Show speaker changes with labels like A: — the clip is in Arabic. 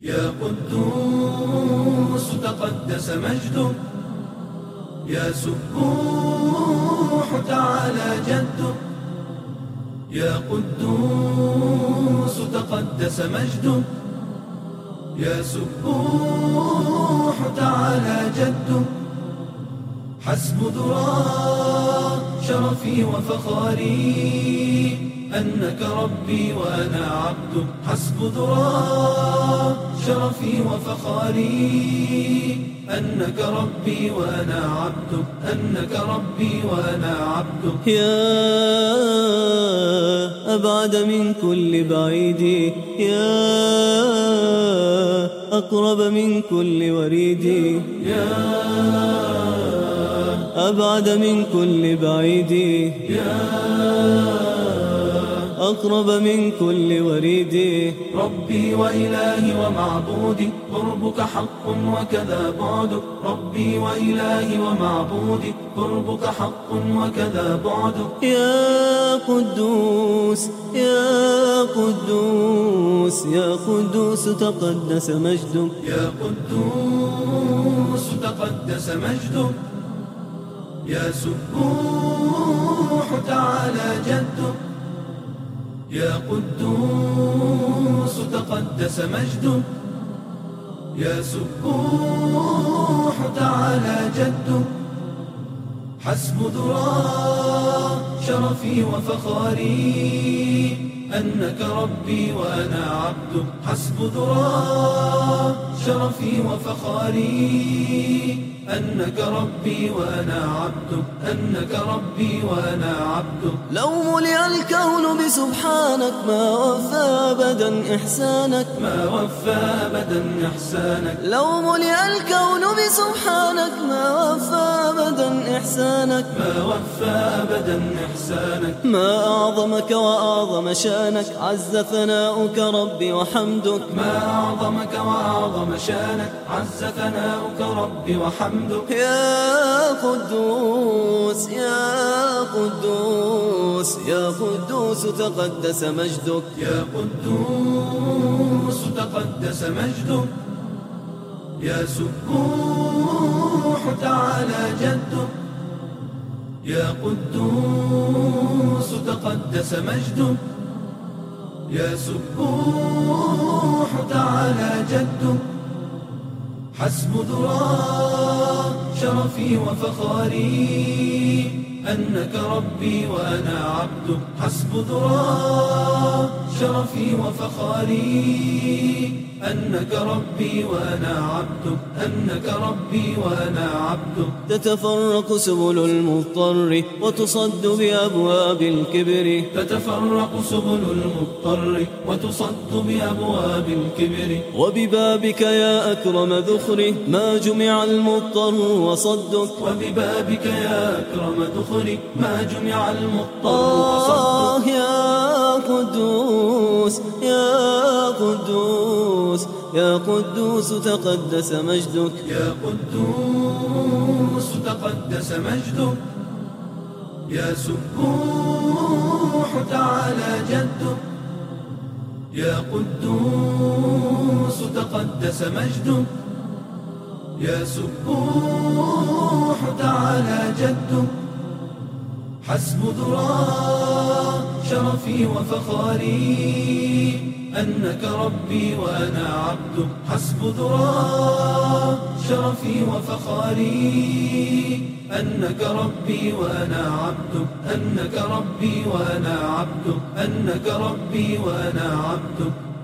A: يا قدوس تقدس مجدك، يا سبوح تعالى جدك. يا قدوس تقدس مجدك، يا سبوح تعالى جدك. حسب ذرى شرفي وفخاري أنك ربي وأنا عبدك. حسب ذرى شرفي وفخاري أنك ربي وأنا عبدك، أنك ربي وأنا عبدك.
B: يا أبعد من كل بعيد، يا أقرب من كل وريد،
A: يا
B: أبعد من كل بعيد،
A: يا
B: أقرب من كل وريد.
A: ربي وإلهي ومعبودي قربك حق وكذا بعدك. ربي وإلهي ومعبودي قربك حق وكذا بعدك.
B: يا قدوس يا قدوس يا قدوس تقدس مجدك.
A: يا قدوس تقدس مجدك، يا سبوح تعالى جدك. يا قدوس تقدس مجدك، يا سبوح تعالى جدك. حسب ذرى شرفي وفخاري أنك ربي وأنا عبدك. حسب ذرى شرفي وفخاري أنك ربي وأنا عبدك، أنك ربي وأنا عبدك.
B: لو ملئ الكون بسبحانك ما وفى أبدا إحسانك،
A: ما وفى أبدا إحسانك.
B: لو ملئ الكون بسبحانك ما وفى أبدا إحسانك،
A: ما وفى أبدا إحسانك.
B: ما أعظمك وأعظم شانك، عز ثناؤك ربي وحمدك.
A: ما أعظمك وأعظم شانك، عز ثناؤك ربي وحمدك.
B: يا قدوس يا قدوس يا قدوس تقدس مجدك.
A: يا قدوس تقدس مجدك، يا سبوح تعالى جدك. يا قدوس تقدس مجدك، يا سبوح تعالى جدك. حسب ذرى شرفي وفخاري أنك ربي وأنا عبدك. حسب ذرى شرفي وفخاري أنك ربي وأنا عبدك، أنك ربي وأنا عبدك.
B: تتفرق سبل المضطر وتصد بأبواب الكبر،
A: تتفرق سبل المضطر وتصد بأبواب الكبر.
B: وببابك يا أكرم ذخر ما جمع المضطر وصدك.
A: وببابك يا أكرم ذخر ما جمع المضطر وصدك.
B: يا قدوس يا قدوس يا قدوس تقدس مجدك.
A: يا قدوس تقدس مجدك، يا سبوح تعالى جدك. يا قدوس تقدس مجدك، يا سبوح تعالى جدك. حسب ذرى شرفي وفخاري أنك ربي وأنا عبدك. حسب ذرى شرفي وفخاري أنك ربي وأنا عبدك، أنك ربي وأنا عبدك، أنك ربي وأنا عبدك.